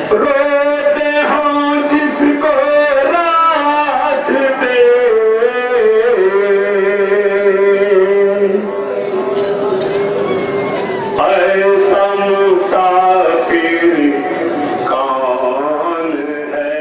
روتے ہوں جس کو راستے، ایسا مسافر کون ہے؟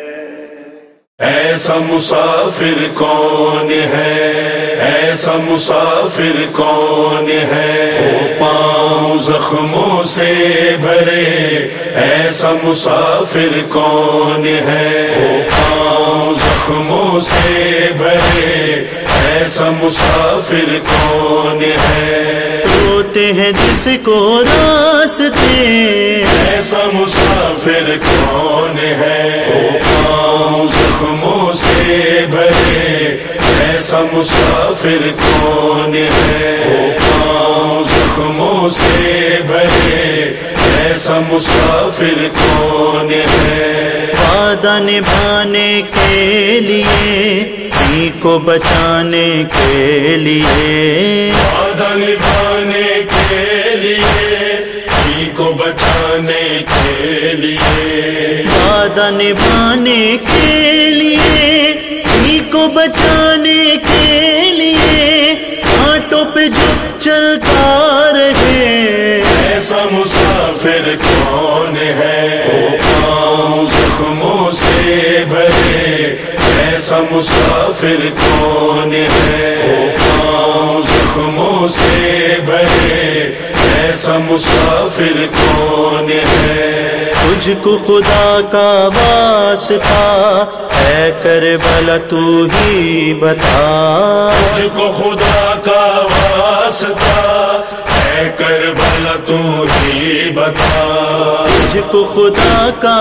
ایسا مسافر کون ہے؟ ایسا مسافر کون ہے؟ وہ پاؤں زخموں سے بھرے، ایسا مسافر کون ہے؟ وہ پاؤں زخموں سے بھرے، ایسا مسافر کون ہے؟ روتے ہیں جس کو راستے، ایسا مسافر کون ہے؟ وہ پاؤں زخموں سے بھرے، ایسا مسافر کون ہے؟ وہ پاؤں زخموں سے بھرے، ایسا مسافر کون ہے؟ وعدہ نبھانے کے لیے، ہی کو بچانے کے لیے، وعدہ نبھانے کے لیے، ہی کو بچانے کے لیے، وعدہ نبھانے کے لیے، ہی کو بچانے کے لیے، کانٹوں پہ جو چلتا رہے، ایسا مسافر کون ہے؟ وہ پاؤں زخموں سے بھرے، ایسا مسافر کون ہے؟ وہ پاؤں زخموں سے بھرے، ایسا مسافر کون ہے؟ تجھ کو خدا کا واسطہ ہے کربلا تو ہی بتا، تجھ کو خدا کا واسطہ ہے کربلا تو ہی بتا، تجھ کو خدا کا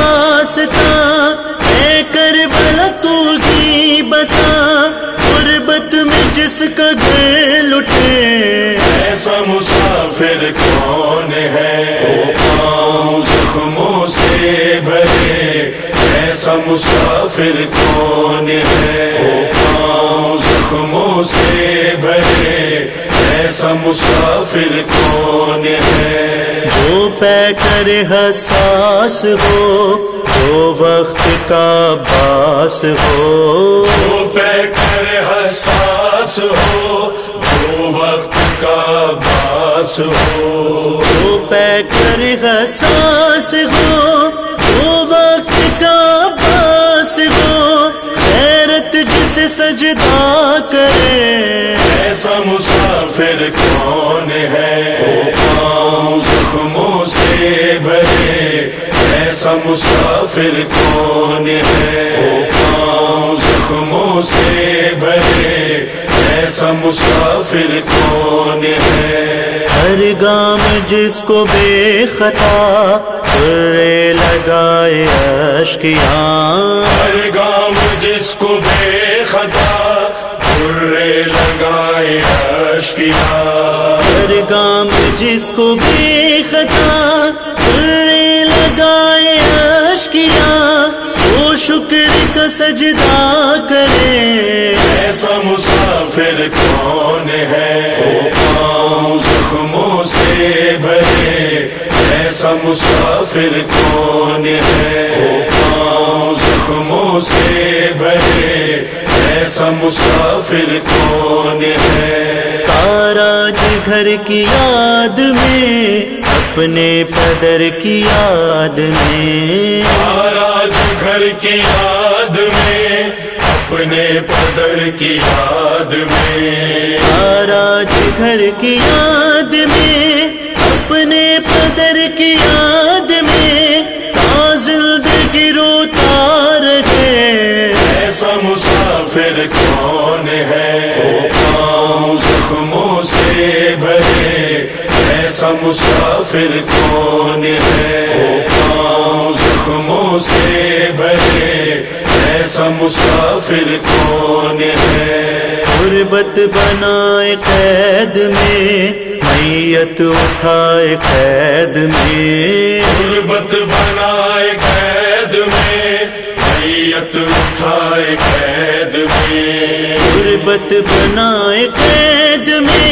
واسطہ ہے کربلا تو ہی بتا، غربت میں جس کا گھر لٹے، ایسا مسافر کون ہے؟ وہ پاؤں زخموں سے بھرے، ایسا مسافر کون ہے؟ وہ پاؤں زخموں سے بھرے، ایسا مسافر کون ہے؟ جو پے کر حساس ہو، جو وقت کا باس ہو، جو پے کر حساس ہو، جو وقت کا باس ہو، جو پے کر حساس ہو، جو وقت کا باس ہو، غیرت جسے سجدہ کرے، ایسا مسافر کون ہے؟ وہ پاؤں زخموں سے بھرے، ایسا مسافر کون ہے؟ وہ پاؤں زخموں سے بھرے، ایسا مسافر کون ہے؟ ہر گام جس کو بے خطا کرے لگائے اشکیاں، ہر گام جس کو بے خطا برے لگائے اشکیاں، ہر گام جس کو بے خطا کرے لگائے اشکیاں، وہ شکر کا سجدہ کرے، ایسا مسافر کون ہے؟ وہ پاؤں زخموں سے بھرے، ایسا مسافر کون ہے؟ وہ پاؤں زخموں سے بھرے، ایسا مسافر کون ہے؟ تاراج گھر کی یاد میں، اپنے پدر کی یاد میں، آج گھر کی یاد میں، اپنے پدر کی یاد میں، تاراج گھر کی یاد میں، اپنے پدر کی یاد میں، زندگی روتا رہے، ایسا مسافر کون ہے؟ وہ پاؤں زخموں سے بھرے، ایسا مسافر کون ہے؟ وہ پاؤں زخموں سے بھرے، ایسا مسافر کون ہے؟ غربت بنائے قید میں، میت اٹھائے قید میں، غربت بنائے قید میں، میت اٹھائے قید میں، غربت بنائے قید میں،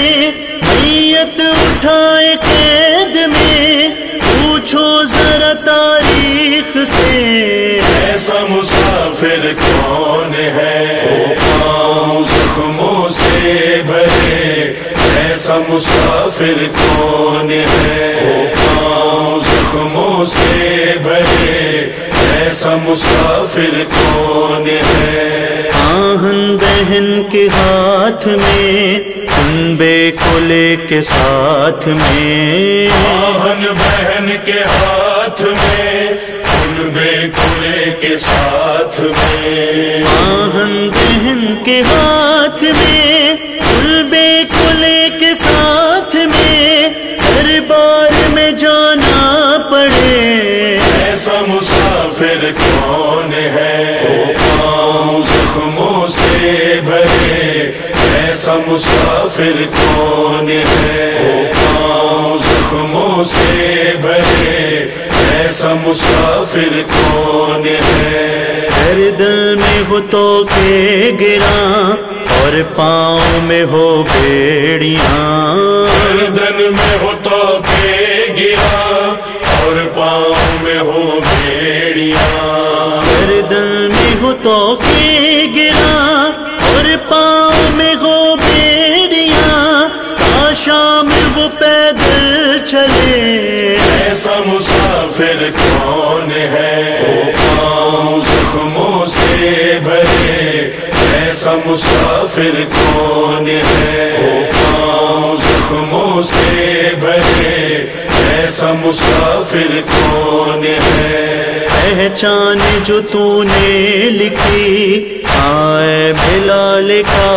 میت اٹھائے قید میں، پوچھو ذرا تاریخ سے، ایسا مسافر کون ہے؟ ہو پاؤں زخموں سے بھرے، ایسا مسافر کون ہے؟ ہو پاؤں زخموں سے بھرے، ایسا مسافر کون ہے؟ آہن بہن کے ہاتھ میں، کنبے کو لے کے ساتھ میں، آہن بہن کے ہاتھ میں، کنبے کو لے کے ساتھ میں، آہن بہن کے ہاتھ میں، کنبے کو لے کے ساتھ میں، دربار میں جانا پڑے، ایسا مسافر کون ہے؟ ہو پاؤں زخموں سے بھرے، ایسا مسافر کون ہے؟ ہو پاؤں زخموں سے بھرے، ایسا مسافر کون ہے؟ گردن میں ہو تو کے گراں اور پاؤں میں ہو بیڑیاں، گردن میں ہو تو کے گرا اور پاؤں میں ہو بیڑیاں، گردن میں ہو تو کے گراں اور پاؤں میں ہو بیڑیاں، تا شام وہ پیدل چلے، ایسا مسافر کون ہے؟ ہو پاؤں زخموں سے بھرے، ایسا مسافر کون ہے؟ ہو پاؤں زخموں سے بھرے، ایسا مسافر کون ہے؟ پہچان جو تو نے لکھی، آئے بلال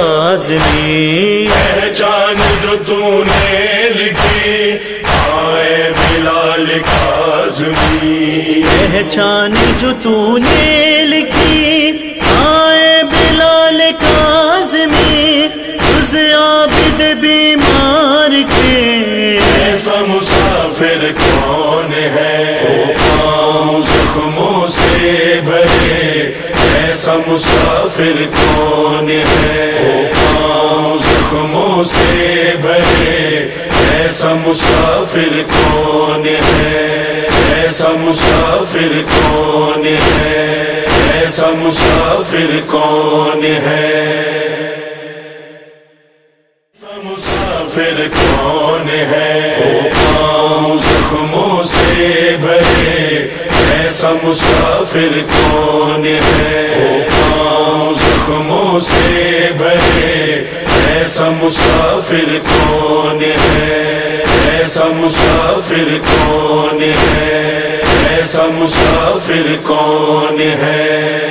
کاظمی، پہچان جو تو نے لکھی، آئے بلال کاظمی، پہچان جو تو نے لکھی، آئے بلال کاظمی، تجھ عابد بیمار کے، ایسا مسافر کون ہے؟ ہو پاؤں زخموں سے بھرے، ایسا مسافر کون ہے؟ ہو پاؤں زخموں سے بھرے، ایسا مسافر کون ہے؟ ایسا مسافر کون ہے؟ ایسا مسافر کون ہے؟ ایسا مسافر کون ہے؟ ہو پاؤں زخموں سے بھرے، ایسا مسافر کون ہے؟ ہو پاؤں زخموں سے بھرے، ایسا مسافر کون ہے؟ ایسا مسافر کون ہے؟ ایسا مسافر کون ہے؟